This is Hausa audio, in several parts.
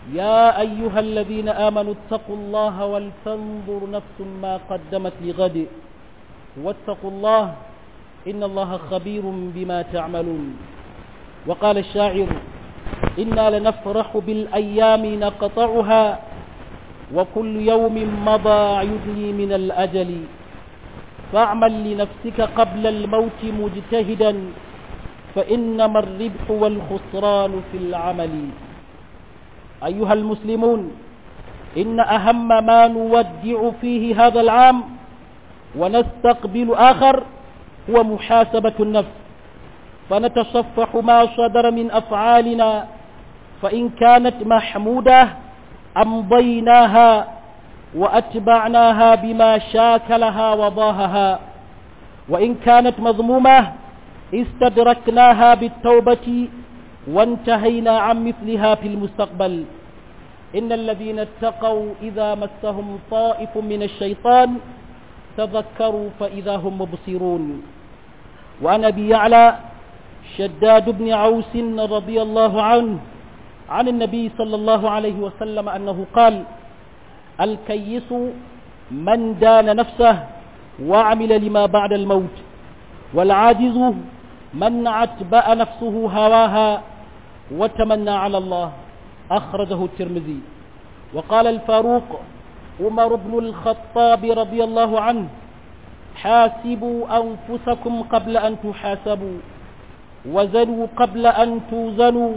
يا أيها الذين آمنوا اتقوا الله ولتنظر نفس ما قدمت لغد واتقوا الله إن الله خبير بما تعملون. وقال الشاعر: إنا لنفرح بالأيام نقطعها وكل يوم مضى يدني من الأجل، فاعمل لنفسك قبل الموت مجتهدا فإنما الربح والخسران في العمل. أيها المسلمون، إن أهم ما نودع فيه هذا العام ونستقبل آخر هو محاسبة النفس، فنتصفح ما صدر من أفعالنا، فإن كانت محمودة أمضيناها وأتبعناها بما شاكلها وضاهها، وإن كانت مذمومة استدركناها بالتوبة وانتهينا عن مثلها في المستقبل. إن الذين اتقوا إذا مسهم طائف من الشيطان تذكروا فإذا هم مبصرون. وعن أبي يعلى شداد بن عوس رضي الله عنه عن النبي صلى الله عليه وسلم أنه قال: الكيس من دان نفسه وعمل لما بعد الموت، والعاجز من عتبأ نفسه هواها وتمنى على الله. أخرجه الترمذي. وقال الفاروق عمر بن الخطاب رضي الله عنه: حاسبوا أنفسكم قبل أن تحاسبوا، وزنوا قبل أن توزنوا،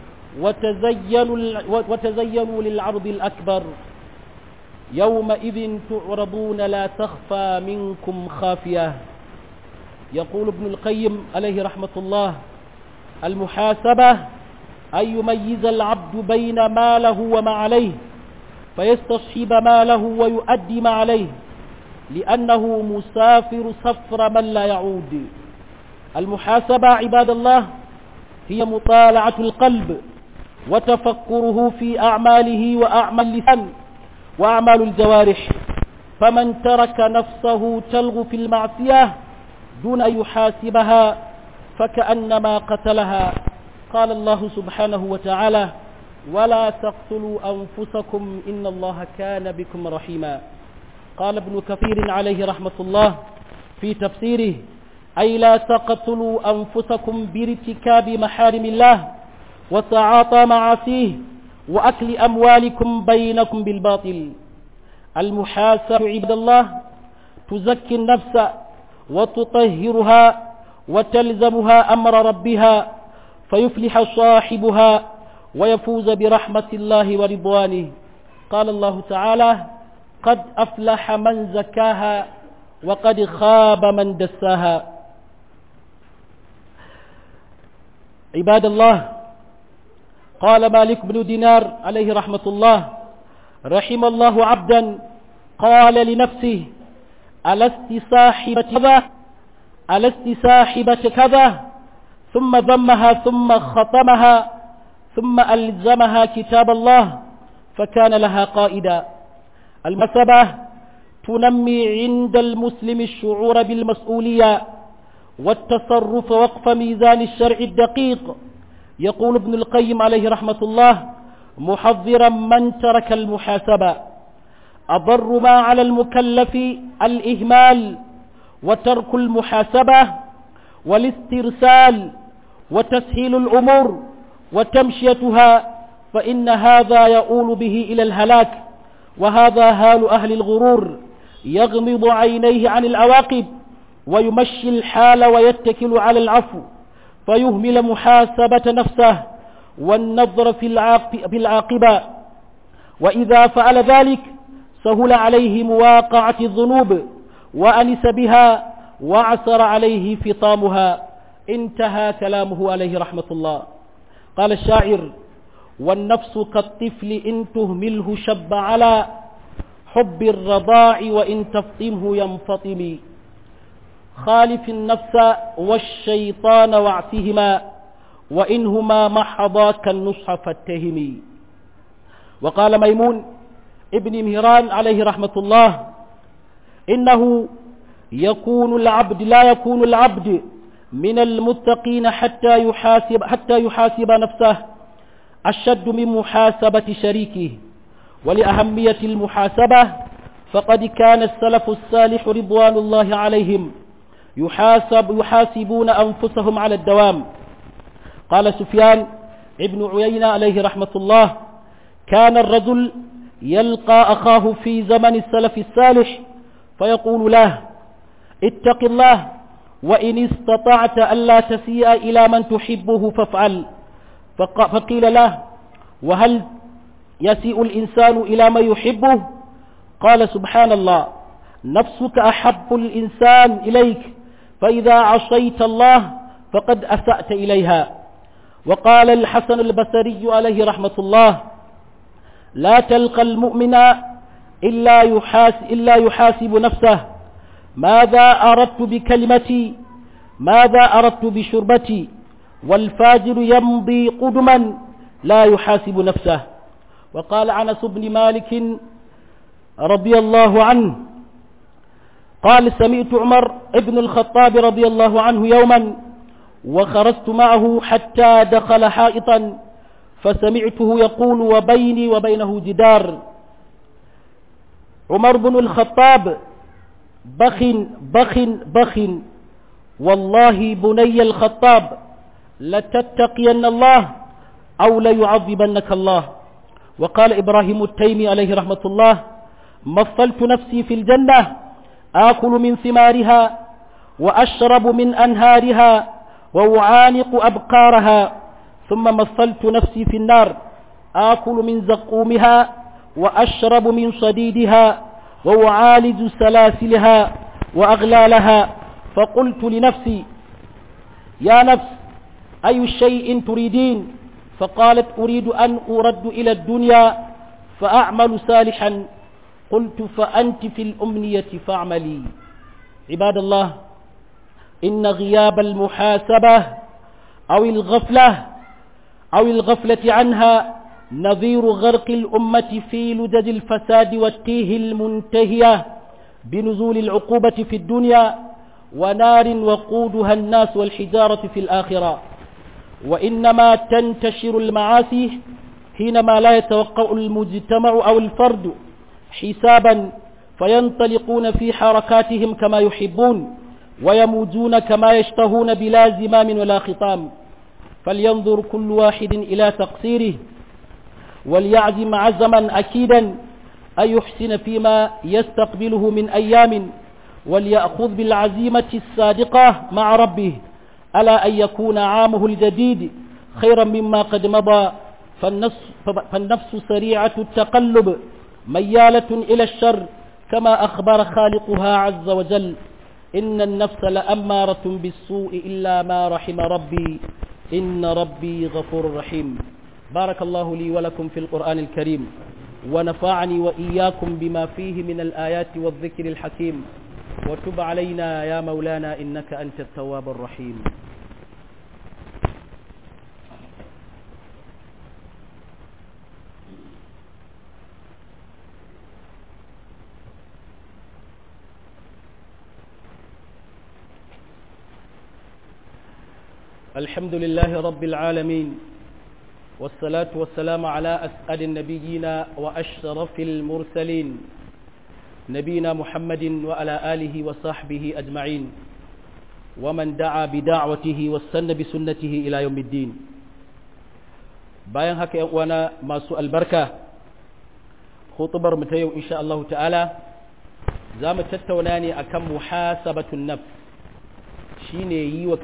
وتزينوا للعرض الأكبر، يومئذ تعرضون لا تخفى منكم خافية. يقول ابن القيم عليه رحمة الله: المحاسبة أن يميز العبد بين ما له وما عليه، فيستصحب ما له ويؤدي ما عليه، لأنه مسافر سفر من لا يعود. المحاسبة عباد الله هي مطالعة القلب وتفكره في أعماله وأعمال اللسان وأعمال الجوارح، فمن ترك نفسه تلغو في المعصية دون أن يحاسبها فكأنما قتلها. قال الله سبحانه وتعالى: ولا تقتلوا أنفسكم إن الله كان بكم رحيما. قال ابن كثير عليه رحمة الله في تفسيره: أي لا تقتلوا أنفسكم بارتكاب محارم الله وتعاطى معاصيه وأكل أموالكم بينكم بالباطل. المحاسبة عباد الله تزكي النفس وتطهرها وتلزمها أمر ربها، فيفلح صاحبها ويفوز برحمة الله ورضوانه. قال الله تعالى: قد أفلح من زكاها وقد خاب من دساها. عباد الله، قال مالك بن دينار عليه رحمة الله: رحم الله عبدا قال لنفسه: ألست صاحبة كذا، ثم ذمها ثم خطمها ثم ألزمها كتاب الله فكان لها قائدا. المحاسبة تنمي عند المسلم الشعور بالمسؤولية والتصرف وقف ميزان الشرع الدقيق. يقول ابن القيم عليه رحمة الله محذرا من ترك المحاسبة: أضر ما على المكلف الإهمال وترك المحاسبة والاسترسال وتسهيل الأمور وتمشيتها، فإن هذا يؤول به إلى الهلاك. وهذا هال أهل الغرور، يغمض عينيه عن العواقب ويمشي الحال ويتكل على العفو، فيهمل محاسبة نفسه والنظر في العاقبة، وإذا فعل ذلك سهل عليه مواقعة الذنوب وأنس بها وعسر عليه فطامها. انتهى كلامه عليه رحمة الله. قال الشاعر: والنفس كالطفل إن تهمله شب على حب الرضاع وإن تفطمه ينفطم. خالف النفس والشيطان واعتهما وإنهما محضاك النصح فاتهمي. وقال ميمون ابن مهران عليه رحمة الله: إنه لا يكون العبد من المتقين حتى يحاسب نفسه أشد من محاسبة شريكه. ولأهمية المحاسبة فقد كان السلف الصالح رضوان الله عليهم يحاسبون أنفسهم على الدوام. قال سفيان ابن عيينة عليه رحمة الله: كان الرجل يلقى أخاه في زمن السلف الصالح فيقول له: اتق الله، وإن استطعت ألا تسيء إلى من تحبه فافعل. فقيل له: وهل يسيء الإنسان إلى من يحبه؟ قال: سبحان الله، نفسك أحب الإنسان إليك، فإذا عصيت الله فقد أسأت إليها. وقال الحسن البصري عليه رحمة الله: لا تلقى المؤمن إلا يحاسب نفسه: ماذا أردت بكلمتي؟ ماذا أردت بشربتي؟ والفاجر يمضي قدما لا يحاسب نفسه. وقال أنس بن مالك رضي الله عنه قال: سمعت عمر بن الخطاب رضي الله عنه يوما وخرجت معه حتى دخل حائطا فسمعته يقول وبيني وبينه جدار: عمر بن الخطاب بخ بخ بخ، والله بني الخطاب لتتقين الله أو ليعذبنك الله. وقال إبراهيم التيمي عليه رحمة الله: مثلت نفسي في الجنة آكل من ثمارها وأشرب من أنهارها وأعانق أبقارها، ثم مثلت نفسي في النار آكل من زقومها وأشرب من صديدها وأعالج سلاسلها وأغلالها، فقلت لنفسي: يا نفس، أي شيء تريدين؟ فقالت: أريد أن أرد إلى الدنيا فأعمل صالحا. قلت: فأنت في الأمنية فاعملي. عباد الله، إن غياب المحاسبة أو الغفلة عنها نظير غرق الأمة في لجج الفساد والتيه المنتهية بنزول العقوبة في الدنيا ونار وقودها الناس والحجارة في الآخرة. وإنما تنتشر المعاصي حينما لا يتوقع المجتمع أو الفرد حسابا، فينطلقون في حركاتهم كما يحبون ويموجون كما يشتهون بلا زمام ولا خطام. فلينظر كل واحد إلى تقصيره وليعزم عزما أكيدا أن يحسن فيما يستقبله من أيام، وليأخذ بالعزيمة الصادقة مع ربه ألا أن يكون عامه الجديد خيرا مما قد مضى. فالنفس سريعة التقلب ميالة إلى الشر كما أخبر خالقها عز وجل: إن النفس لأمارة بالسوء إلا ما رحم ربي إن ربي غفور رحيم. بارك الله لي ولكم في القرآن الكريم، ونفعني وإياكم بما فيه من الآيات والذكر الحكيم، وتب علينا يا مولانا إنك أنت التواب الرحيم. الحمد لله رب العالمين، والصلاة والسلام على أسعد النبيين وأشرف المرسلين، نبينا محمد وعلى آله وصحبه أجمعين، ومن دعا بدعوته واستنى بسنته إلى يوم الدين. bayan haka ‘yan uwana masu albarka, hutubar mu ta yau insha Allah ta'ala za mu tattauna ne akan muhasabatun nafs, shine yi wa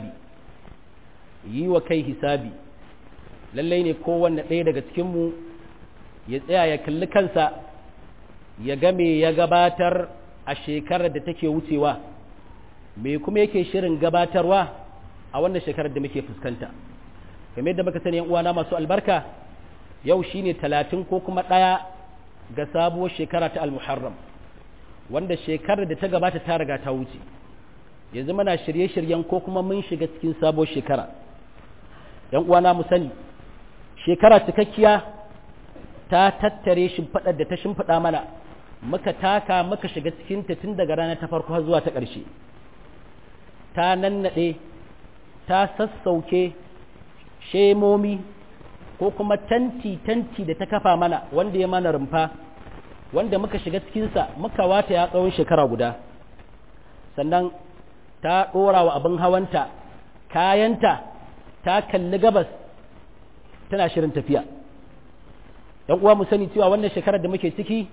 kai hisabi. Lallai ne kowanne ɗaya daga cikinmu ya tsaya ya kalli kansa ya ga me ya gabatar a shekarar da take wucewa, me kuma yake shirin gabatarwa a wannan shekarar da muke fuskanta. Kamar yadda muka sani ‘yan uwana masu albarka, yau shine 30 ko kuma 1 ga sabuwar shekara ta al-Muharram, wanda shekarar da ta gabata ta riga ta wuce. Yanzu muna shirye-shiryen ko kuma mun shiga cikin sabuwar shekara. ‘Yan uwana mu sani, shekara cikakkiya ta tattare shimfiɗar da ta shimfiɗa mana, muka taka muka shiga cikinta tun daga rana ta farko har zuwa ta ƙarshe. Ta nannaɗe, ta sassauke shemomi ko kuma tanti da ta kafa mana wanda ya mana rumfa wanda muka shiga cikinsa muka wata ya tsawon shekara guda sannan ta ɗora wa abin hawanta kayanta ta kalli gabas tana shirin tafiya ‘yan uwa mu sani cewa wannan shekarar da muke ciki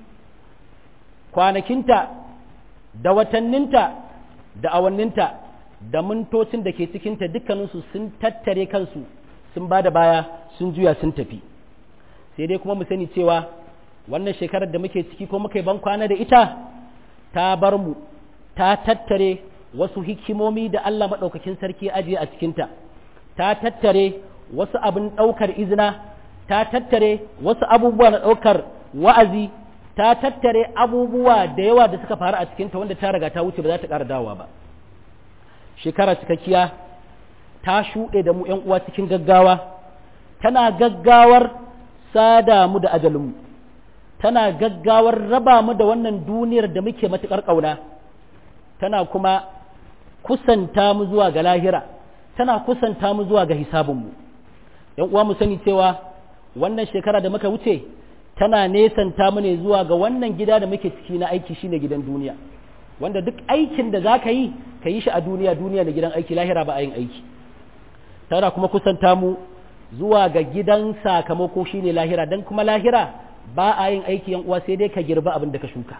kwanakinta da watanninta da awanninta da mintocin da ke cikinta dukkaninsu sun tattare kansu sun ba da baya sun juya sun tafi sai dai kuma mu sani cewa wannan shekarar da muke ciki ko muka yi ban kwana da ita ta bar mu ta tattare wasu hikimomi da Allah maɗaukakin sarki ajiye a cikinta ta tattare wasu abin ɗaukar izina ta tattare wasu abubuwa na ɗaukar wa'azi ta tattare abubuwa da yawa da suka faru a cikinta wanda ta riga ta wuce ba za ta ƙara dawowa ba shekara cikakkiya ta shuɗe da mu ‘yan uwa cikin gaggawa tana gaggawar sada mu da ajalinmu tana gaggawar raba mu da wannan duniyar da muke matuƙar ƙauna tana kuma kusanta mu zuwa ga lahira tana kusanta mu zuwa ga hisabinmu ‘yan uwa mu sani cewa wannan shekara da muka wuce tana nesanta mu ne zuwa ga wannan gida da muke ciki na aiki shine gidan duniya wanda duk aikin da za ka yi shi a duniya da gidan aiki lahira ba a yin aiki tana kuma kusanta mu zuwa ga gidan sakamako shine lahira dan kuma lahira ba a yin aiki yan uwa sai dai ka girba abin da ka shuka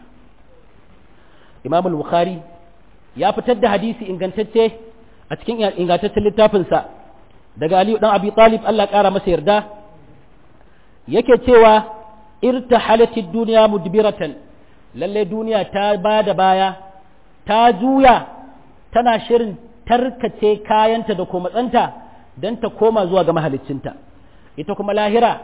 Imam al-Bukhari ya fitar da hadisi ingantacce a cikin ingantaccen littafinsa daga Ali dan Abi Talib Allah ƙara masa yarda yake cewa irtahalatid dunya mudbiratan lalle duniya ta bada baya ta juya tana shirin tarkace kayanta da komatsanta don ta koma zuwa ga mahaliccinta ita kuma lahira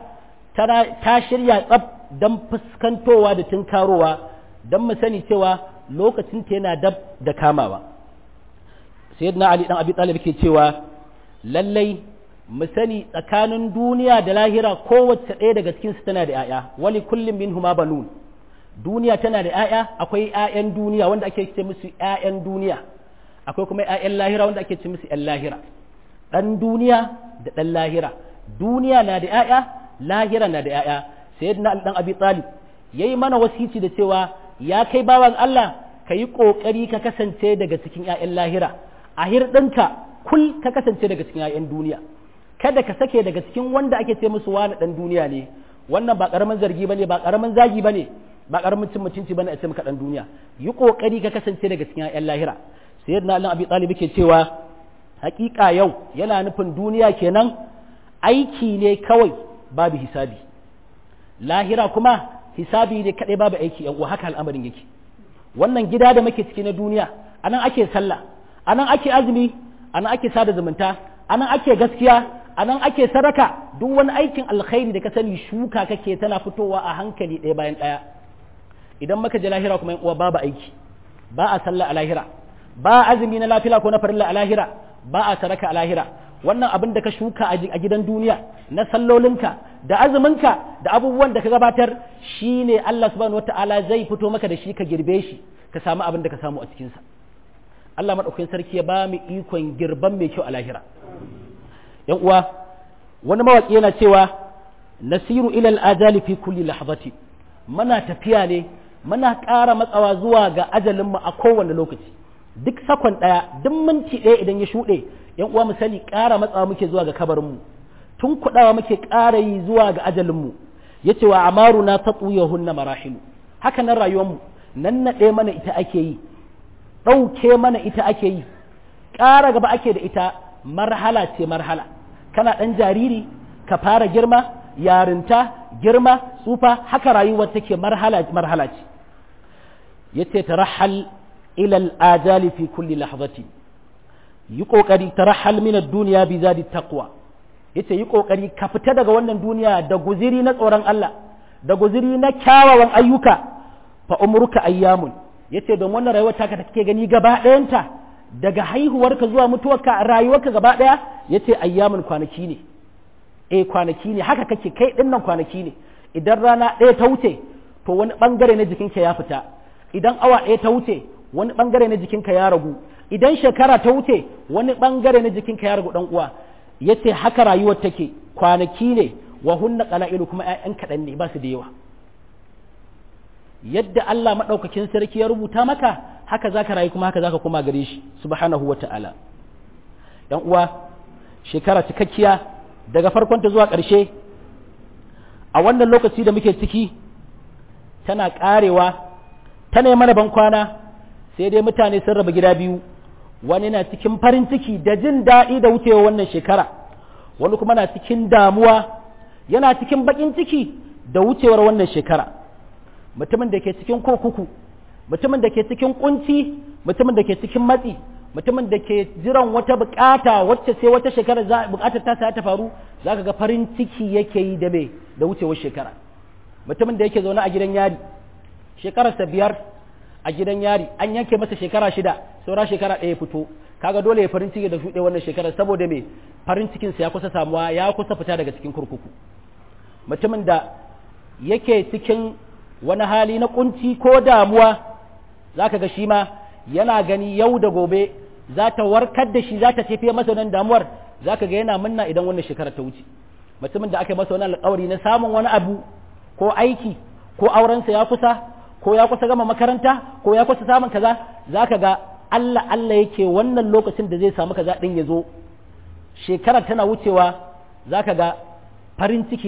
ta shirya tsab don fuskantowa da tunkarowa don mu sani cewa lokacinta yana dab da kamawa sayyidina Ali dan Abi Talib ke cewa lallai mu sani tsakanin duniya da lahira kowace ɗaya daga cikin su tana da 'ya'ya wali kullum minhuma banun duniya tana da 'ya'ya akwai 'ya'yan duniya wanda ake ce musu 'ya'yan duniya akwai kuma 'ya'yan lahira wanda ake ce musu 'yan lahira ɗan duniya da ɗan lahira duniya na da 'ya'ya lahira na da 'ya'ya sayyidina Ali dan Abi Talib yayi mana wasici da cewa ya kai bawan Allah ka yi kokari ka kasance daga cikin 'ya'yan lahira a hirɗinka kul ka kasance daga cikin 'ya'yan duniya kada ka sake daga cikin wanda ake ce musu wani ɗan duniya ne wannan ba ƙaramin zargi bane ba ƙaramin zagi bane ba ƙaramin cin mutunci bane a ce maka ɗan duniya yi kokari ka kasance daga cikin 'ya'yan lahira sayyidina Ali Abi Talib yake cewa hakika yau yana nufin duniya kenan aiki ne kawai babu hisabi lahira kuma hisabi ne kadai babu aiki yan uwa haka al'amarin yake wannan gida da muke ciki na duniya anan ake sallah anan ake azumi anan ake sada zumunta anan ake gaskiya anan ake sadaka duk wani aikin alkhairi da ka sani shuka kake tana fitowa a hankali ɗaya bayan ɗaya idan muka je lahira kuma yan uwa babu aiki ba a sallah a lahira ba azumi na lafila ko na farilla a lahira ba a sadaka a lahira wannan abin da ka shuka a gidan duniya na sallolinka da azuminka da abubuwan da ka gabatar shine Allah subhanahu wataala zai fito maka da shi ka girbe shi ka samu abin da ka samu a cikinsa Allah madaukakin sarki ya ba mu ikon girban mai kyau a lahira yan uwa wani mawaki yana cewa nasiru ila al-ajali fi kulli lahzati muna tafiya ne muna ƙara matsawa zuwa ga ajalinmu a kowane lokaci duk sakon ɗaya duk minti ɗaya idan ya shuɗe yan uwa mu sani ƙara matsawa muke zuwa ga kabarinmu tun kuɗawa muke ƙara yi zuwa ga ajalinmu ya ce wa amaruna ta hunna marahilu haka nan rayuwarmu nan naɗe mana ita ake yi ɗauke mana ita ake yi ƙara gaba ake da ita marhala ce marhala kana ɗan jariri ka fara girma yarinta girma tsufa haka rayuwar take marhala ce yace tarahal ila al-ajali fi kulli lahzati yi kokari tarahal min ad-dunya bi zadi taqwa yace yi kokari ka fita daga wannan duniya da guziri na tsoron Allah da guziri na kyawawan ayyuka fa umruka ayyamun yace don wannan rayuwar taka da kake gani gaba ɗayanta daga haihuwarka zuwa mutuwarka rayuwarka gaba ɗaya yace ayyamun kwanaki ne kwanaki ne haka kake kai dinnan kwanaki ne idan rana ɗaya ta wuce to wani bangare na jikinka ya fita idan awa ɗaya ta wuce wani bangare na jikinka ya ragu idan shekara ta wuce wani bangare na jikinka ya ragu dan uwa yace haka rayuwar take kwanaki ne wa hunna qala'ilu kuma ƴaƴan kaɗan ne ba su da yawa. Yadda Allah maɗaukakin sarki ya rubuta maka haka za ka rayu kuma haka za ka koma gare shi subhanahu wa ta'ala. ‘Yan uwa, shekara cikakkiya daga farkonta zuwa ƙarshe a wannan lokaci da muke ciki tana ƙarewa, tana mana ban kwana, sai dai mutane sun raba gida biyu, wani na cikin farin ciki da jin daɗi da wucewa wannan shekara, wani kuma na cikin damuwa yana cikin baƙin ciki da wucewar wannan shekara. Mutumin da ke cikin kurkuku, mutumin da ke cikin kunci, mutumin da ke cikin matsi, mutumin da ke jiran wata bukata wacce sai wata shekara bukatar ta faru, za ka ga farin ciki yake yi da wucewar shekara. Mutumin da yake zaune a gidan yari, shekararsa 5 a gidan yari, an yanke masa shekara 6, saura shekara 1 fito, kaga dole ya farin ciki da shuɗe wannan shekarar saboda me farin cikinsa ya kusa samuwa, ya kusa fita daga cikin kurkuku. Mutumin da yake cikin wani hali na kunci ko damuwa, za ka ga shi ma yana gani yau da gobe za ta warkar da shi, za ta tafiye masa wannan damuwar, za ka ga yana munna idan wannan shekarar ta wuce. Mutumin da aka yi masa wani alƙawari na samun wani abu ko aiki ko aurensa ya kusa, ko ya kusa gama makaranta, ko ya kusa samun kaza, za ka ga Allah yake wannan lokacin da zai samu kaza ɗin ya zo, shekarar tana wucewa, za ka ga farin ciki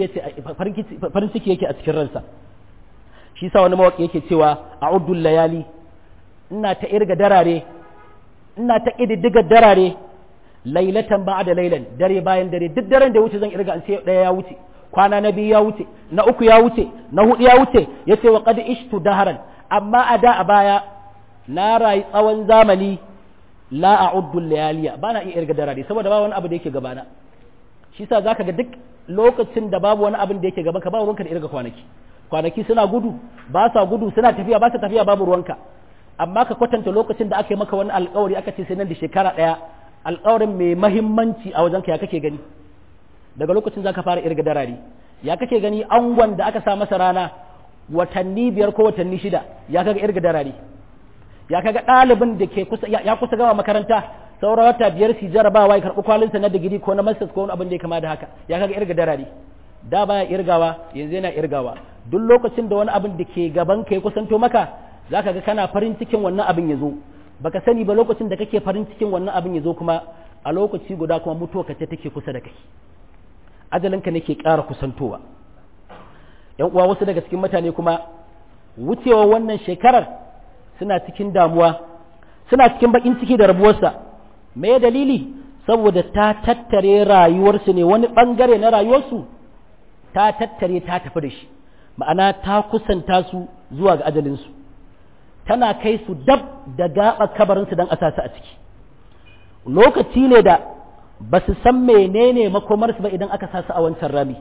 yake a cikin ransa. Shi sa wani mawaƙi yake cewa a'uddul layali, ina ta irga darare, ina ta ƙididdiga darare, lailatan ba'da lailan, dare bayan dare, duk daren da ya wuce zan irga an sai ɗaya ya wuce, kwana na 2 ya wuce, na 3 ya wuce, na 4 ya wuce, yace wa qad ishtu daharan, amma a da a baya na rayu tsawon zamani la a'uddul layaliya, bana iya irga darare saboda ba wani abu da yake gabana. Shi sa zaka ga duk lokacin da babu wani abin da yake gaban ka ba ruwanka da irga kwanaki suna gudu, ba sa gudu, suna tafiya, ba sa tafiya, babu ruwanka. Amma ka kwatanta lokacin da aka yi maka wani alƙawari aka ce sai nan da shekara 1, alƙawarin mai mahimmanci a wajenka ya kake gani? Daga lokacin za ka fara irga darari, ya kake gani angon da aka sa masa rana watanni 5 ko watanni 6, ya kaga irga darari? Ya kaga ɗalibin da ke kusa ya kusa gama makaranta, saura wata 5 su jarabawa ya karɓi kwalinsa na digiri ko na masters ko wani abin da ya kama da haka, ya kaga irga darari? Da baya irgawa, yanzu yana irgawa. Duk lokacin da wani abin da ke gaban ka ya kusanto maka, za ka ga kana farin cikin wannan abin ya zo. Baka sani ba lokacin da kake farin cikin wannan abin ya zo kuma a lokaci guda kuma mutuwa ka ce take kusa da kai. Ajalinka ne ke ƙara kusantowa. ‘Yan uwa, wasu daga cikin mutane kuma wucewa wannan shekarar suna cikin damuwa, suna cikin baƙin ciki da rabuwarsa. Me dalili? Saboda ta tattare rayuwarsu ne, wani ɓangare na rayuwarsu ta tattare ta tafi da shi, ma'ana ta kusanta su zuwa ga ajalinsu, tana kai su dab da gaɓa kabarinsu don a sa su a ciki. Lokaci ne da ba su san menene makomarsu ba idan aka sa su a wancan rami,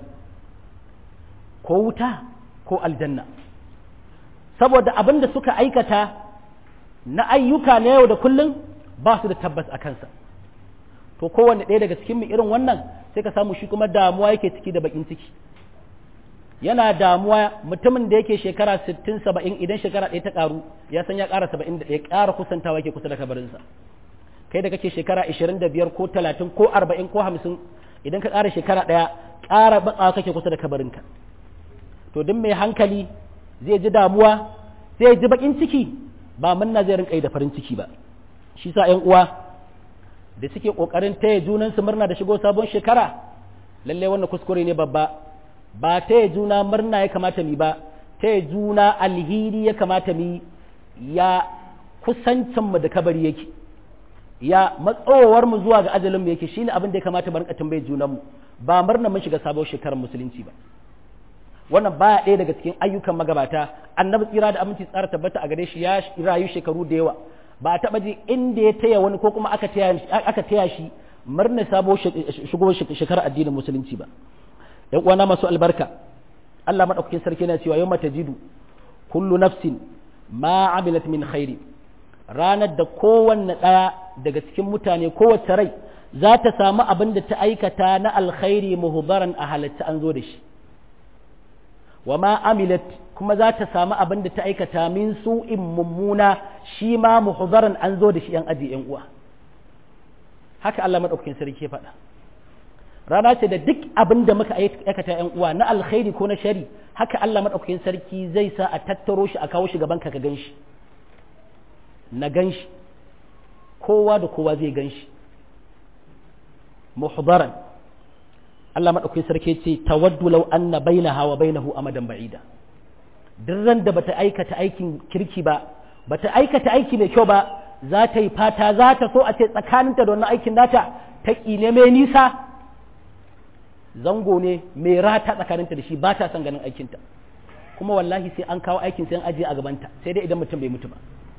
ko wuta ko aljanna, saboda abin da suka aikata na ayyuka na yau da kullum ba su da tabbas a kansa. To kowanne ɗaya daga cikin mu irin wannan sai ka samu shi kuma damuwa yake ciki da bakin ciki. Yana damuwa, mutumin da yake shekara 60-70 idan shekara ɗaya ta ƙaru ya san ya ƙara 71, ƙara kusantawa yake kusa da kabarinsa. Kai da kake shekara 25 ko 30 ko 40 ko 50 idan ka ƙara shekara ɗaya ƙara batsawa kake kusa da kabarinka. To duk mai hankali zai ji damuwa, zai ji bakin ciki, ba munna zai rinka yi da farin ciki ba. Shi sa ƴan uwa da suke ƙoƙarin taya junansu murna da shigo sabon shekara, lallai wannan kuskure ne babba. Ba taya juna murna ya kamata mi ba, taya juna alheri ya kamata mi, ya kusancinmu da kabari yake, ya matsowarmu zuwa ga ajalinmu yake, shine abin da ya kamata mu rinka tambayar junanmu, ba murna mun shiga sabon shekarar musulunci ba. Wannan baya ɗaya daga cikin ayyukan magabata. Annabi tsira da aminci tsara tabbata a gare shi ya rayu shekaru da yawa, ba a taɓa ji inda ya taya wani ko kuma aka taya shi murna sabo shigo shekarar addinin musulunci ba. ‘Yan uwana masu albarka, Allah maɗaukakin sarki yana cewa yawma tajidu kullu nafsin ma amilat min khairi, ranar da kowanne ɗaya daga cikin mutane, kowace rai za ta samu abin da ta aikata na alkhairi muhdaran a halatta an zo da shi, wa ma amilat kuma za ta samu abin da ta aikata min su'in mummuna shi ma muhdaran an zo da shi ‘yan aji ‘yan uwa. Haka Allah maɗaukakin sarki ya faɗa. rana ce da duk abin da muka aikata ‘yan uwa na alkhairi ko na shari haka Allah maɗaukakin sarki zai sa a tattaro shi a kawo shi gaban ka gan shi na gan shi kowa da kowa zai gan shi muhdaran Allah maɗaukakin sarki ce tawaddu law anna bainaha wa bainahu amadan ba'ida duk ran da bata aikata aikin kirki ba bata aikata aiki mai kyau ba za ta yi fata za ta so a ce tsakaninta da wannan aikin nata ta ƙine mai nisa zango ne mai rata tsakaninta da shi ba ta son ganin aikinta kuma wallahi sai an kawo aikin sai an ajiye a gabanta sai dai idan mutum bai mutu ba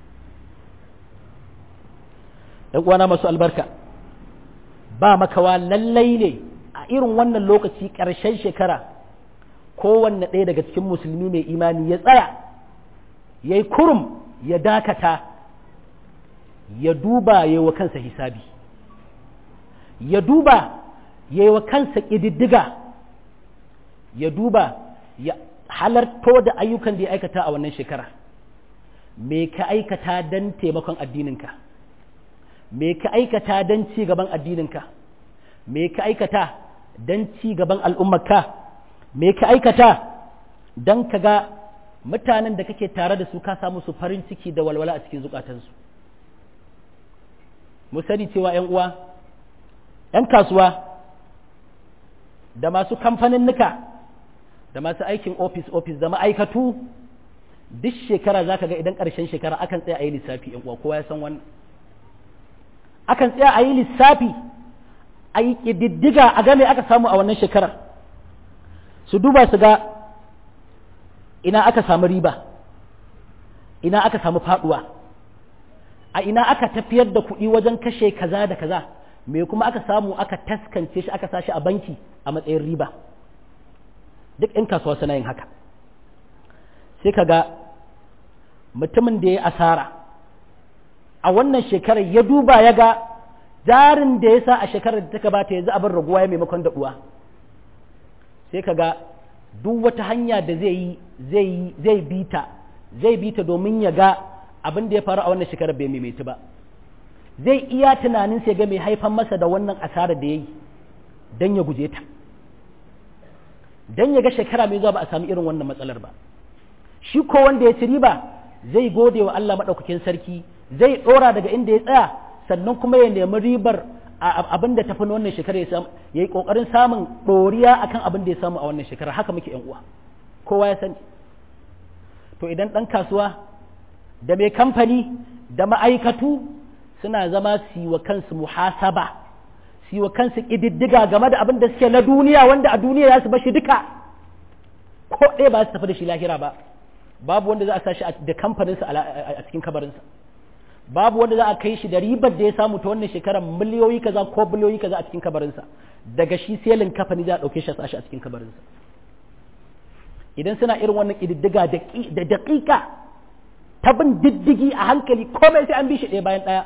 ɗan uwana masu albarka ba makawa lallai ne a irin wannan lokaci ƙarshen shekara kowanne ɗaya daga cikin musulmi mai imani ya tsaya ya yi kurum ya dakata ya duba ya yi wa kansa hisabi ya duba ya yi wa kansa ƙididdiga ya duba ya halarto da ayyukan da ya aikata a wannan shekara me ka aikata don taimakon addininka me ka aikata don ci gaban addininka me ka aikata don ci gaban al'ummarka me ka aikata don ka ga mutanen da kake tare da su ka samu su farin ciki da walwala a cikin zukatansu mu sani cewa 'yan uwa 'yan kasuwa da masu kamfaninnika da masu aikin ofis da ma'aikatu duk shekara za ka ga idan ƙarshen shekara akan tsaya a yi lissafi 'yan uwa kowa ya san wannan akan tsaya a yi lissafi a yi ƙididdiga a game aka samu a wannan shekarar su duba su ga ina aka samu riba ina aka samu faduwa a ina aka tafiyar da kuɗi wajen kashe kaza da kaza me kuma aka samu aka taskance shi aka sashi a banki a matsayin riba duk in kasuwa suna yin haka sai ka ga mutumin da ya asara a wannan shekarar ya duba ya ga jarin da ya sa a shekarar da ta gabata yanzu abin raguwa ya maimakon daɗuwa sai ka ga duk wata hanya da zai bi ta domin ya ga abin da ya faru a wannan shekarar bai maimaitu ba zai iya tunanin sai ga mai haifan masa da wannan asarar da ya yi don ya guje ta don ya ga shekara mai zuwa ba a sami irin wannan matsalar ba shi ko wanda ya ci riba zai gode wa Allah maɗaukakin sarki zai ɗora daga inda ya tsaya sannan kuma ya nemi ribar abin da tafi na wannan shekara ya yi ƙoƙarin samun ɗoriya akan abin da ya samu a wannan shekara haka muke uwa kowa ya sani to idan ɗan kasuwa da mai kamfani da ma'aikatu suna zama su yi wa kansu muhasaba su yi wa kansu ƙididdiga game da abin da suke na duniya wanda a duniya za su bashi duka ko ɗaya ba su tafi da shi lahira ba babu wanda za a sa shi da kamfaninsa a cikin kabarinsa babu wanda za a kai shi da ribar da ya samu ta wannan shekarar miliyoyi kaza ko biliyoyi kaza a cikin kabarinsa daga shi selin kafani za a ɗauke shi a sashi a cikin kabarinsa idan suna irin wannan ƙididdiga da daƙiƙa ta bin diddigi a hankali komai sai an bi shi ɗaya bayan ɗaya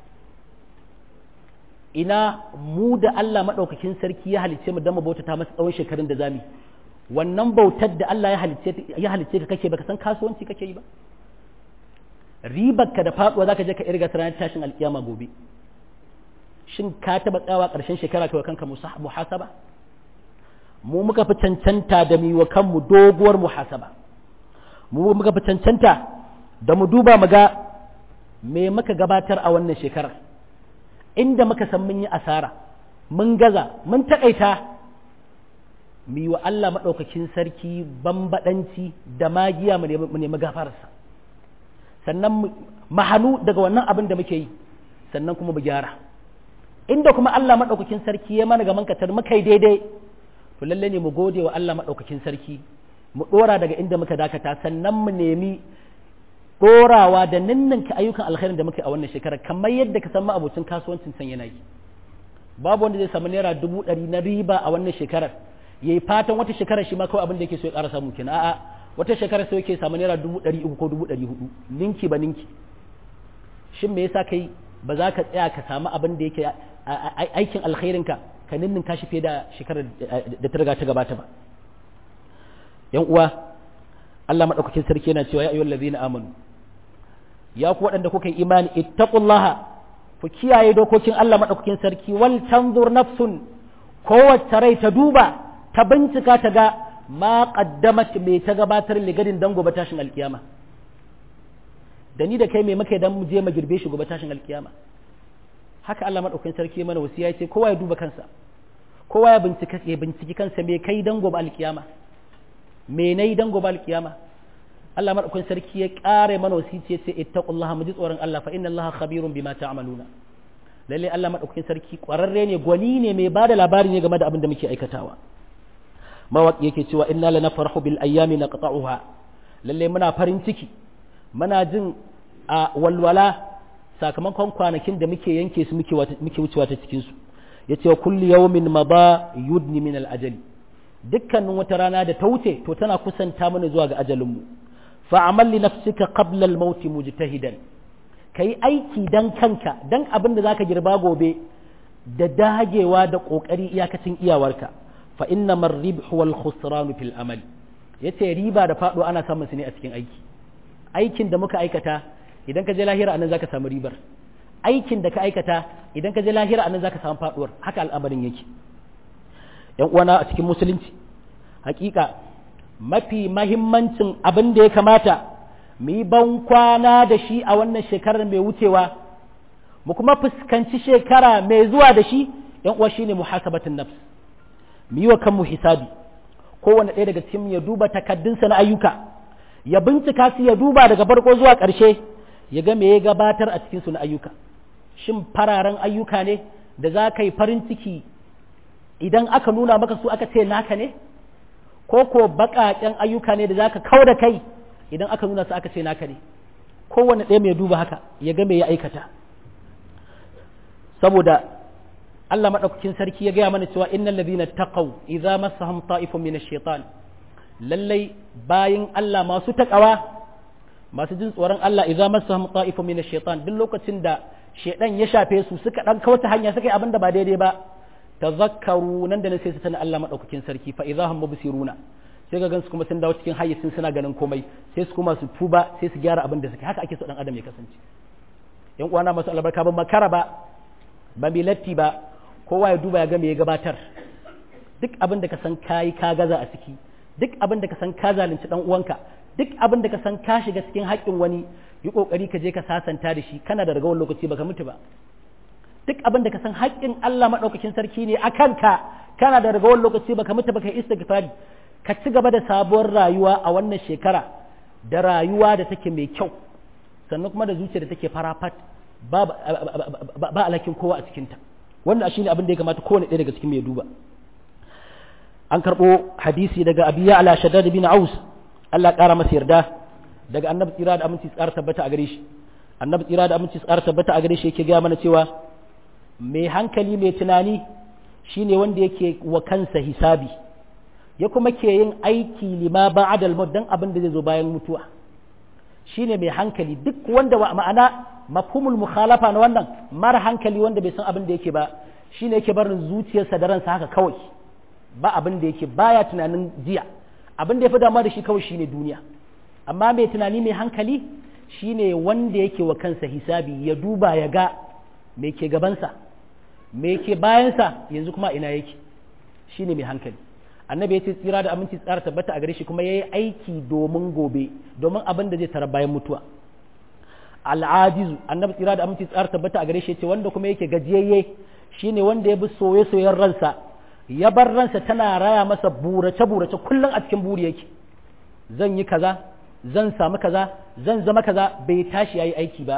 ina mu da Allah maɗaukakin sarki ya halicce mu don mu bautata masa tsawon shekarun da zamu wannan bautar da Allah ya halicce ka kake baka san kasuwanci kake yi ba ribarka da faduwa zaka je ka irga ranar tashin alkiyama gobe shin ka taba tsawa ƙarshen shekara kai wa kanka muhasaba mu muka fi cancanta da mu wa kanmu doguwar muhasaba mu muka fi cancanta da mu duba mu ga me muka gabatar a wannan shekarar inda muka san mun yi asara mun gaza mun takaita mu yi wa Allah madaukakin sarki bambadanci da magiya mu nemi gafararsa sannan mu hannu daga wannan abin da muke yi sannan kuma mu gyara inda kuma Allah maɗaukakin sarki ya mana gaman katar muka yi daidai to lalle ne mu gode wa Allah maɗaukakin sarki mu ɗora daga inda muka dakata sannan mu nemi ɗorawa da ninninka ayyukan alkhairin da muka yi a wannan shekarar kamar yadda ka san ma'abocin kasuwancin san yana yi babu wanda zai samu naira 100,000 na riba a wannan shekarar yayi fatan wata shekarar shi ma kawai abin da yake so ya ƙara samu kenan a'a wata shekara sai yake samu naira 300 ko 400 ninki ba ninki shin me yasa kai ba za ka tsaya ka samu abin da yake aikin alkhairinka ka ninninka shi fiye da shekarar da ta riga ta gabata ba yan uwa Allah madaukakin sarki yana cewa ya ayyuhal ladzina amanu ya ku waɗanda kuka yi imani ittaqullaha ku kiyaye dokokin Allah madaukakin sarki wal tanzur nafsun kowace rai ta duba ta bincika ta ga ma qaddamat me ta gabatar ligadin dan gobe tashin alkiyama. Da ni da kai me muka dan mu je mu girbe shi gobe tashin alkiyama. Haka Allah madaukakin sarki mana wasiya yace kowa ya duba kansa, kowa ya binciki kansa me kai dan gobe alkiyama, me nayi dan gobe alkiyama. Allah madaukakin sarki ya kare mana wasiya yace ittaqullaha mu ji tsoron Allah fa inna Allaha khabirun bima ta'maluna. Lalle Allah madaukakin sarki kwararre ne, gwani ne, mai bada labari ne game da abin da muke aikatawa. Mawaki yake cewa inna lanafrahu bil ayyami naqta'uha. Lalle muna farin ciki, muna jin a walwala sakamakon kwanakin da muke yanke su muke wucewa ta cikin su. Yace wa kulli yawmin mada yudni min al ajali. Dukkanin wata rana da ta wuce to tana kusanta mana zuwa ga ajalin mu. Fa'amal li nafsika qabla al maut mujtahidan. Kai aiki dan kanka, dan abin da zaka girba gobe da dagewa da kokari iyakacin iyawarka. Fa innamar ribhu wal khusran fil amal. Yace riba da fado ana samun su ne a cikin aiki. Aikin da muka aikata idan ka je lahira anan zaka samu ribar. Aikin da ka aikata idan ka je lahira anan zaka samu faduwar. Haka al'amarin yake. Yan uwana a cikin musulunci, hakika mafi mahimmancin abin da ya kamata mu yi ban kwana da shi a wannan shekarar mai wucewa, mu kuma fuskanci shekara mai zuwa da shi, yan uwa shine muhasabatun nafs. Mu yi wa kanmu hisabi, kowane ɗaya daga cikin ya duba takaddunsa na ayyuka, ya bincika su, ya duba daga farko zuwa ƙarshe, ya ga me ya gabatar a cikin su na ayyuka. Shin fararen ayyuka ne da za ka yi farin ciki idan aka nuna maka su aka ce naka ne, ko ko baƙaƙen ayyuka ne da za ka kau da kai idan aka nuna su aka ce naka ne. Kowane ɗaya mai duba haka ya ga me ya aikata. Saboda Allah maɗaukakin sarki ya gaya mana cewa innal ladina taqaw idza massahum ta'ifun min ash-shaytan, lallai bayin Allah masu takawa, masu jin tsoron Allah, idza massahum ta'ifun min ash-shaytan, duk lokacin da shedan ya shafe su suka dan kauta hanya suka yi abin da ba daidai ba, tazakkaru nan da nan sai su tana Allah maɗaukakin sarki fa idza hum mubsiruna, sai ga gansu kuma sun dawo cikin hayyacin suna ganin komai, sai su kuma su tuba, sai su gyara abin da suke. Haka ake so dan adam ya kasance. Yan uwana masu albarka, ban makara ba, ba mi latti ba, kowa ya duba ya ga me ya gabatar. Duk abin da ka san kayi ka gaza a ciki, duk abin da ka san ka zalunci dan uwanka, duk abin da ka san ka shiga cikin haƙƙin wani, yi kokari ka je ka sasanta da shi, kana da ragawar lokaci baka mutu ba. Duk abin da ka san haƙƙin Allah madaukakin sarki ne a kanka, kana da ragawar lokaci baka mutu baka yi istighfari, ka ci gaba da sabuwar rayuwa a wannan shekara, da rayuwa da take mai kyau, sannan kuma da zuciya da take farafat, ba alakin kowa a cikinta. Wannan shine abin da ya kamata kowane ɗaya daga cikin mai duba. An karɓo hadisi daga Abi Ya'la Shaddad bin Aus, Allah ƙara masa yarda, daga Annabi tsira da aminci tsara tabbata a gare shi. Annabi tsira da aminci tsara tabbata a gare shi yake gaya mana cewa mai hankali mai tunani shine wanda yake wa kansa hisabi, ya kuma ke yin aiki lima ba'adal maut, dan abin da zai zo bayan mutuwa. Shine mai hankali. Duk wanda ma'ana mafhumul mukhalafa na wannan mara hankali, wanda bai san abin da yake ba, shine yake barin zuciyarsa da ransa haka kawai, ba abin da yake, baya tunanin jiya, abin da ya fi damuwa da shi kawai shine duniya. Amma mai tunani mai hankali shine wanda yake wa kansa hisabi, ya duba ya ga me ke gabansa, me ke bayansa, yanzu kuma ina yake. Shine mai hankali. Annabi ya ce tsira da aminci tsara tabbata a gare shi, kuma yayi aiki domin gobe, domin abin da zai tara bayan mutuwa. Al'ajizu, annabi tsira da aminci tsara tabbata a gare shi, ce wanda kuma yake gajiyayye shine wanda ya bi soye-soyen ransa, ya bar ransa tana raya masa burace-burace, kullum a cikin buri yake. Zan yi kaza, zan samu kaza, zan zama kaza, bai tashi yayi aiki ba.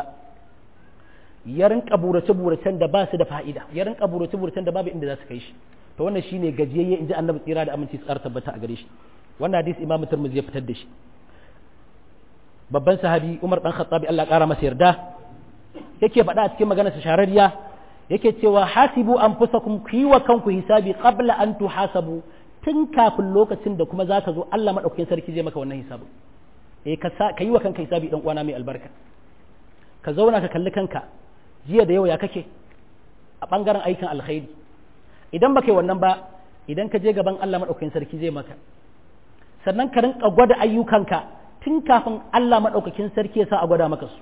Ya rinka burace-buracen da ba su da fa'ida, ya rinka burace-buracen da babu inda za su kai shi. To wannan shine gajiyayye, inji annabi tsira da aminci tsara tabbata a gare shi. Wannan hadisi Imam Tirmidhi ya fitar da shi. Babban sahabi Umar dan Khattabi Allah ƙara masa yarda yake faɗa a cikin maganarsa shahararriya, yake cewa hasibu anfusakum, ku yi wa kanku hisabi qabla an tuhasabu, tun kafin lokacin da kuma zaka zo Allah madaukakin sarki zai maka wannan hisabi. Ka yi wa kanka hisabi dan uwana mai albarka. Ka zauna ka kalli kanka, jiya da yau ya kake a bangaren aikin alkhairi. Idan baka yi wannan ba, idan ka je gaban Allah madaukakin sarki zai maka. Sannan ka rinka gwada ayyukanka tun kafin Allah madaukakin sarki ya sa a gwada maka su.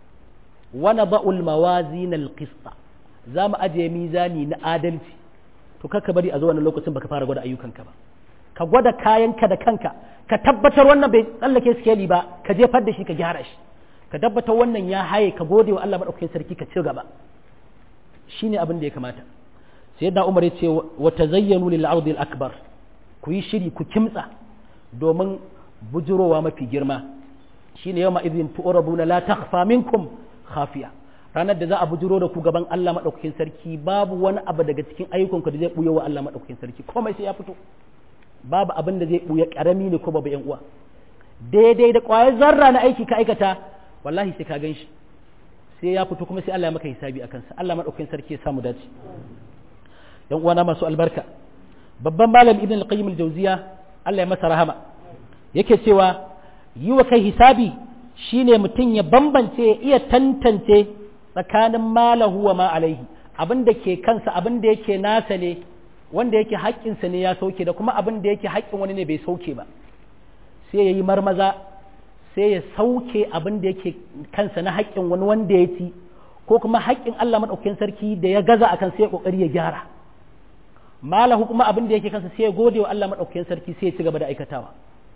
Wa nada'ul mawazin al-qist, za mu ajiye mizani na adalci, to kaka bari a zo wannan lokacin baka fara gwada ayyukanka ba, ka gwada kayanka da kanka, ka tabbatar wannan bai tsallake sikeli ba, ka jefar da shi ka gyara shi, ka tabbatar wannan ya haye, ka gode wa Allah madaukakin sarki, ka ci gaba. Shine abin da ya kamata. Sayyidina Umar ya ce wa tazayyanu lil ardi al akbar, ku yi shiri, ku kimtsa domin bujurowa mafi girma. Shine yawma idhin tu'raduna la takhfa minkum khafiya, ranar da za a bujuro da ku gaban Allah madaukakin sarki, babu wani abu daga cikin ayyukanku da zai buya wa Allah madaukakin sarki, komai sai ya fito, babu abin da zai buya, karami ne ko babu yan uwa, daidai da ƙwayar zarra na aiki ka aikata wallahi sai ka gan shi, sai ya fito kuma sai Allah ya maka hisabi akan sa. Allah madaukakin sarki ya samu dace. Yan uwana masu albarka, babban malam Ibn al-Qayyim al-Jawziya Allah ya masa rahama yake cewa yi wa kai hisabi shine mutum ya bambance, ya iya tantance tsakanin malahu wa ma alaihi, abin da ke kansa, abin da yake nasa ne, wanda yake haƙƙinsa ne ya sauke, da kuma abin da yake haƙƙin wani ne bai sauke ba, sai ya yi marmaza sai ya sauke abin da yake kansa na haƙƙin wani wanda ya ci, ko kuma haƙƙin Allah maɗaukakin sarki da ya gaza akan sai ya ƙoƙari ya gyara. Malahu kuma abin da yake kansa sai ya gode wa Allah maɗaukakin sarki sai ya ci gaba da aikatawa.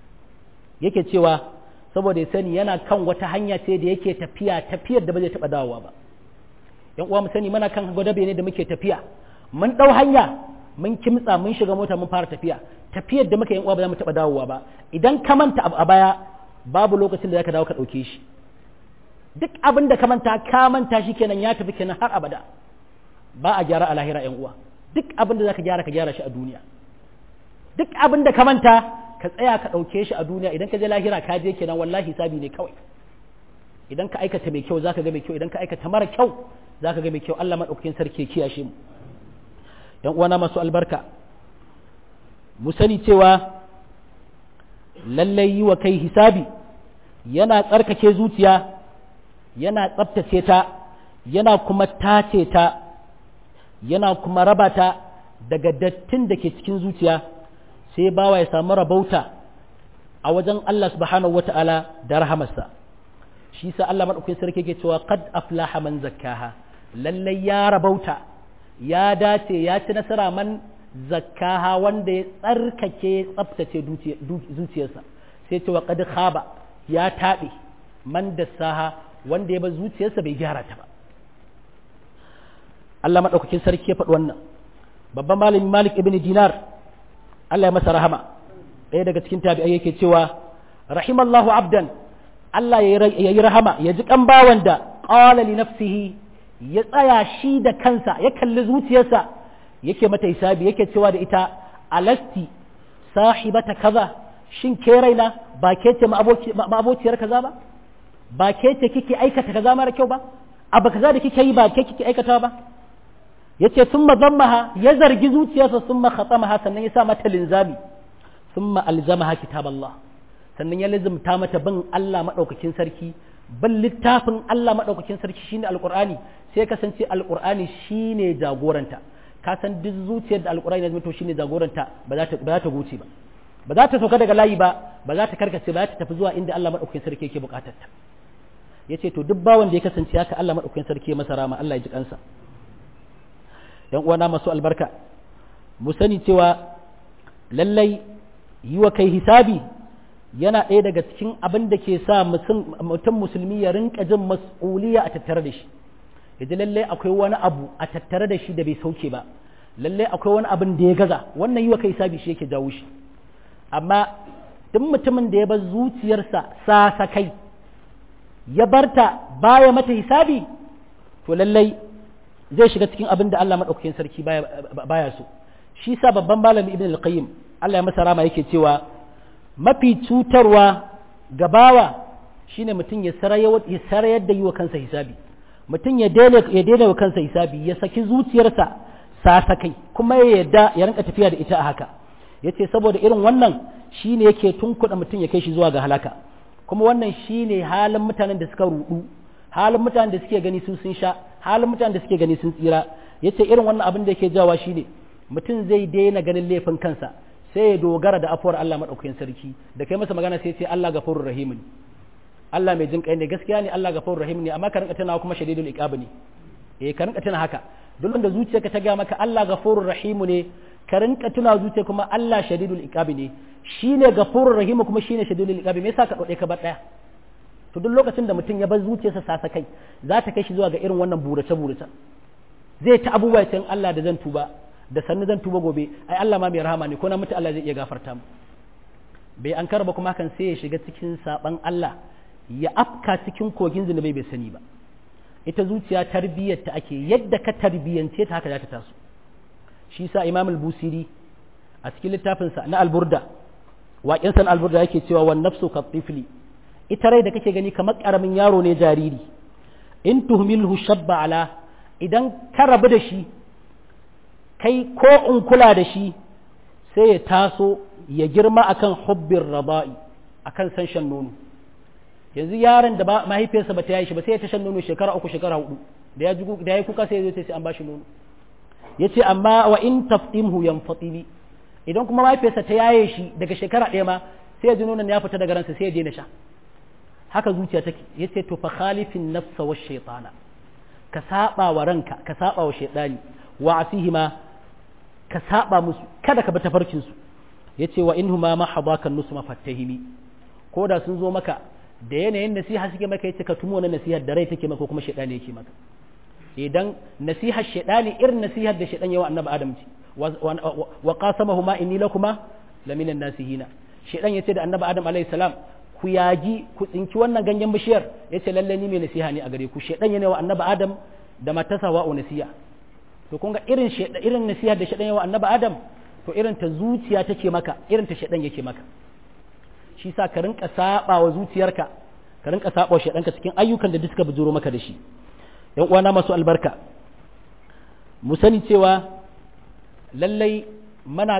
Yake cewa saboda ya sani yana kan wata hanya ce da yake tafiyar da ba zai taɓa dawowa ba. Yan uwa mu sani muna kan gwadabe ne da muke tafiya, mun ɗau hanya, mun kimtsa, mun shiga mota, mun fara tafiya, tafiyar da muka yan uwa ba za mu taɓa dawowa ba. Idan ka manta abu a baya, babu lokacin da zaka dawo ka ɗauke shi. Duk abin da ka manta shi kenan, ya tafi kenan har abada. Ba a gyara a lahira yan uwa. Duk abin da zaka gyara, ka gyara shi a duniya. Duk abin da ka manta, ka tsaya ka ɗauke shi a duniya. Idan ka je lahira ka je kenan, wallahi hisabi ne kawai. Idan ka aikata mai kyau zaka ga mai kyau, idan ka aikata mara kyau zaka ga mai kyau. Allah madaukakin sarki ya kiyashe mu. Yan uwana masu albarka, mu sani cewa lallai yi wa kai hisabi yana tsarkake zuciya, yana tsaftace ta, yana kuma tace ta, yana kuma raba ta daga dattin da ke cikin zuciya, sai bawa ya samu rabauta a wajen Allah subhanahu wata'ala da rahamarsa. Shi sa Allah madaukakin sarki yake cewa qad aflaha man zakkaha, lallai ya rabauta, ya dace, ya ci nasara man zakkaha, wanda ya tsarkake, tsaftace zuciyarsa. Sai cewa qad khaba, ya taɓe, man dassaha, wanda ya bar zuciyarsa bai gyara ta ba. Allah madaukakin sarki ya faɗi wannan. Babban malami Malik ibn Dinar Allah ya masa rahama, ɗaya daga cikin tabi'ai yake cewa rahimallahu abdan, Allah ya yi rahama, ya ji kan bawan da qala li nafsihi, ya tsaya shi da kansa, ya kalli zuciyarsa, yake mata hisabi, yake cewa da ita alasti sahibata kaza, shin ke raina ba ke ce ma'abociyar kaza ba, ba ke ce kike aikata kaza mara kyau ba, abu kaza da kike yi ba ke kike aikata ba. Yace summa zammaha, ya zargi zuciyarsa, summa khatamaha, sannan ya sa mata linzami, summa alzamaha kitaballah, sannan ya lazimta mata bin Allah madaukakin sarki, bin littafin Allah madaukakin sarki shine alqur'ani, sai kasance alqur'ani shine jagoranta. Ka san duk zuciyar da alqur'ani ya to shine jagoranta, ba za ta goce ba, ba za ta sauka daga layi ba, ba za ta karkace ba, za ta tafi zuwa inda Allah madaukakin sarki yake bukatar ta. Yace to duk bawan da ya kasance haka, Allah madaukakin sarki ya masa rama, Allah ya ji kansa. Yan uwana masu albarka, mu sani cewa lallai yi wa kai hisabi yana ɗaya daga cikin abin da ke sa mutum musulmi ya rinka jin mas'uliya a tattare da shi, ya ji lallai akwai wani abu a tattare da shi da bai sauke ba, lallai akwai wani abin da ya gaza. Wannan yi wa kai hisabi shi yake jawo shi. Amma duk mutumin da ya bar zuciyarsa sasakai, ya barta baya mata hisabi, to lallai zai shiga cikin abin da Allah maɗaukakin sarki baya so. Shi sa babban malami Ibn al-Qayyim Allah ya masa rama yake cewa mafi cutarwa ga bawa shine mutum ya sarayar da yi wa kansa hisabi, mutum ya daina wa kansa hisabi, ya saki zuciyarsa sasakai, kuma ya yadda ya rinka tafiya da ita a haka. Yace saboda irin wannan shine yake tunkuɗa mutum ya kai shi zuwa ga halaka, kuma wannan shine halin mutanen da suka rudu, halin mutanen da suke gani sun sha, halin mutanen da suke gani sun tsira. Yace irin wannan abin da yake jawa shine mutum zai daina ganin laifin kansa, sai ya dogara da afuwar Allah madaukakin sarki. Da kai masa magana sai ya ce Allah gafurur rahim ne, Allah mai jin kai ne. Gaskiya ne Allah gafurur rahim ne, amma ka rinka tunawa kuma shadidul iqab ne. ka rinka tuna haka duk da zuciyarka ta ga maka Allah ghafurur rahimu ne ka rinka tuna zuciya kuma Allah shadidul iqabi ne shine ghafurur rahimu kuma shine shadidul iqabi me yasa ka dode ka bar daya to duk lokacin da mutum ya bar zuciyarsa sasa kai za ta kai shi zuwa ga irin wannan burace zai ta abubuwa can Allah da zan tuba da sannu zan tuba gobe ai Allah ma mai rahama ne ko na mutu Allah zai iya gafarta mu bai an karba kuma hakan sai ya shiga cikin saban Allah ya afka cikin kogin zunubai bai sani ba ita zuciya tarbiyyar ta ake yadda ka tarbiyance ta haka za ta taso shi sa Imam al-Busiri a cikin littafinsa na al-Burda waƙin san al-Burda yake cewa wan nafsu ka tifli ita rai da kake gani kamar karamin yaro ne jariri in tuhmilhu shabba ala idan ka rabu da shi kai ko in kula da shi sai ya taso ya girma akan hubbin raba'i akan san shan nono yanzu yaron da mahaifiyarsa bata yayi shi ba sai ya ta shan nono shekara 3 shekara 4 da ya kuka sai ya zo sai an bashi nono yace amma wa in taftimhu yanfatili idan kuma mahaifiyarsa ta yaye shi daga shekara 1 ma sai ya ji nonon ya fita daga ransa sai ya daina sha haka zuciya take yace to fa khalifin nafsa wash shaytana ka saba wa ranka ka saba wa shaytani wa asihima ka saba musu kada ka bi tafarkin su yace wa inhuma ma hadaka nusma fatahimi ko da sun zo maka da yanayin nasiha suke maka yace ka tumo na nasihar da rai take maka kuma shaytani yake maka idan nasihar shaytani irin nasihar da shaytan yawa annabi adam ce wa qasamahuma inni lakuma laminan nasihina shaytan yace da annabi adam alayhi salam ku yaji ku tsinki wannan ganyen bishiyar yace lalle ni mai nasiha ne a gare ku shaytan yana wa annabi adam da matarsa wa'u nasiha to kun ga irin nasihar da shaytan yawa annabi adam to irin ta zuciya take maka irin ta shaytan yake maka shi sa ka rinka saba wa zuciyarka ka rinka saba wa shaytanka cikin ayyukan da suka bujuro maka da shi yan uwana masu albarka mu sani cewa lallai muna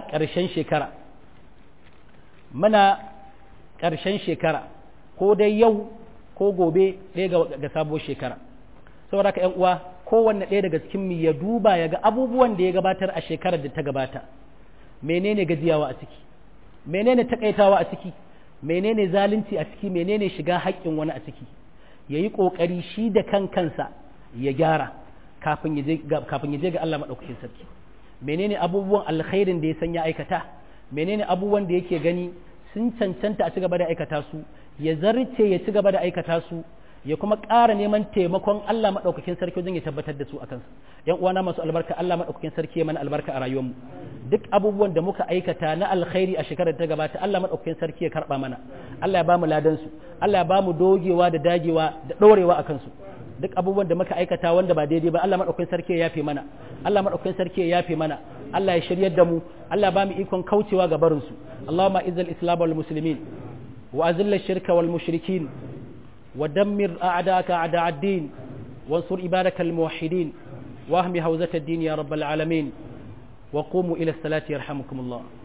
ƙarshen shekara ko dai yau ko gobe ɗaya ga sabuwar shekara saboda ka yan uwa kowanne ɗaya daga cikin mu ya duba ya ga abubuwan da ya gabatar a shekarar da ta gabata menene gajiyawa a ciki menene takaitawa a ciki menene zalunci a ciki menene shiga haƙƙin wani a ciki yayi kokari shi da kansa ya gyara kafin ya je ga Allah madaukakin sarki menene abubuwan alkhairin da ya san ya aikata menene abubuwan da yake gani sun cancanta a ci gaba da aikata su ya zarce ya ci gaba da aikata su ya kuma ƙara neman taimakon Allah madaukakin sarki wajen ya tabbatar da su akan su yan uwana masu albarka Allah madaukakin sarki ya mana albarka a rayuwarmu duk abubuwan da muka aikata na alkhairi a shekarar ta gabata Allah madaukakin sarki ya karba mana Allah ya bamu ladan su Allah ya bamu dogewa da dagewa da dorewa akan su duk abubuwan da muka aikata wanda ba daidai ba Allah madaukakin sarki ya yafe mana Allah madaukakin sarki ya yafe mana Allah ya shiryar da mu Allah ba mu ikon kaucewa ga barin su Allahumma izzil islam wal muslimin wa azil ash-shirka wal mushrikin wa dammir a'da'aka a'da' ad-din wansur ibadakal muwahhidin wa ahmi hawzat ad-din ya rabbal alamin wa qumu ila as-salati yarhamukumullah